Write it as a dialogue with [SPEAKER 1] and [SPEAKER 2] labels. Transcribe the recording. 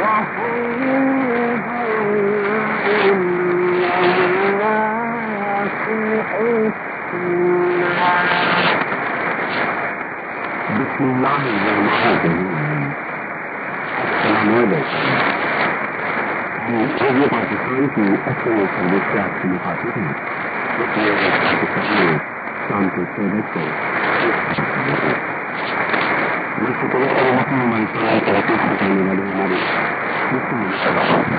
[SPEAKER 1] بسم الله الرحمن الرحيم. السلام عليكم. ये पाकिस्तान की असम सर्विस से आपसे मुखातिब हैं। शाम के 6 बजे विश्व तरक्की मंत्रालय तरक्की पहुंचाने वाले हमारे